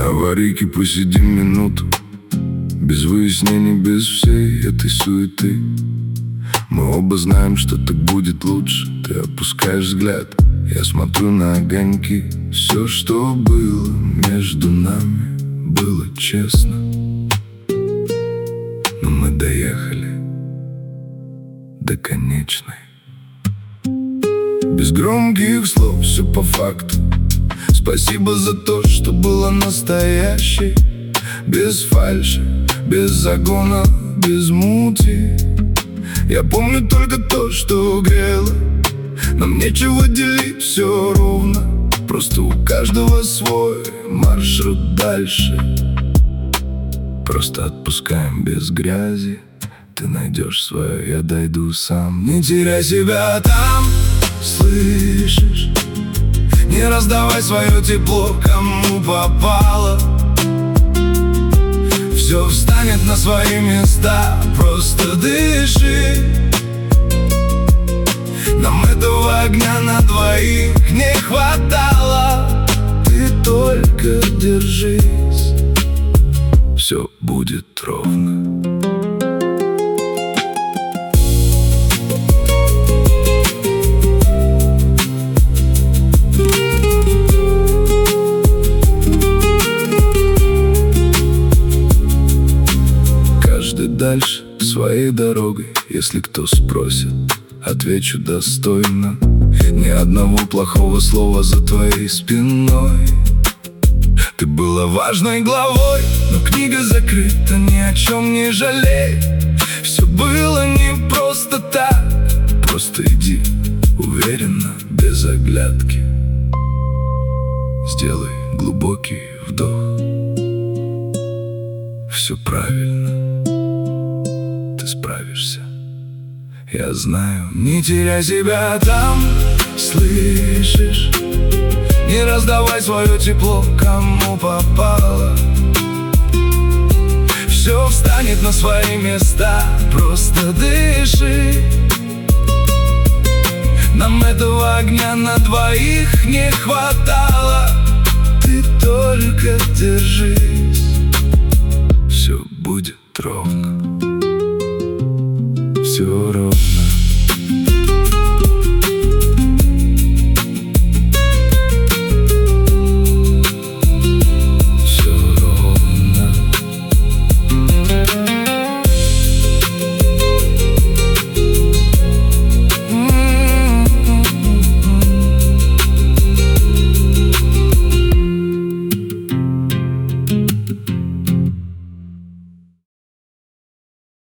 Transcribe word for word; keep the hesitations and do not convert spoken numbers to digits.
аварийке посидим минуту, без выяснений, без всей этой суеты. Мы оба знаем, что так будет лучше. Ты опускаешь взгляд, я смотрю на огоньки. Все, что было между нами, было честно. Но мы доехали до конечной. Без громких слов, все по факту. Спасибо за то, что было настоящей. Без фальши, без загона, без мути. Я помню только то, что грело. Нам нечего делить, все ровно. Просто у каждого свой маршрут дальше. Просто отпускаем без грязи. Ты найдешь свое, я дойду сам. Не теряй себя там, слышишь? Не раздавай свое тепло, кому попало. Все встанет на свои места, просто дыши. Нам этого огня на двоих не хватало. Ты только держись, все будет ровно. Дальше своей дорогой, если кто спросит, отвечу достойно. Ни одного плохого слова за твоей спиной. Ты была важной главой, но книга закрыта, ни о чем не жалей. Все было не просто так, просто иди уверенно, без оглядки. Сделай глубокий вдох. Все правильно, справишься, я знаю. Не теряй себя там, слышишь? Не раздавай свое тепло, кому попало. Все встанет на свои места, просто дыши. Нам этого огня на двоих не хватало. Ты только держись, все будет ровно. Все равно.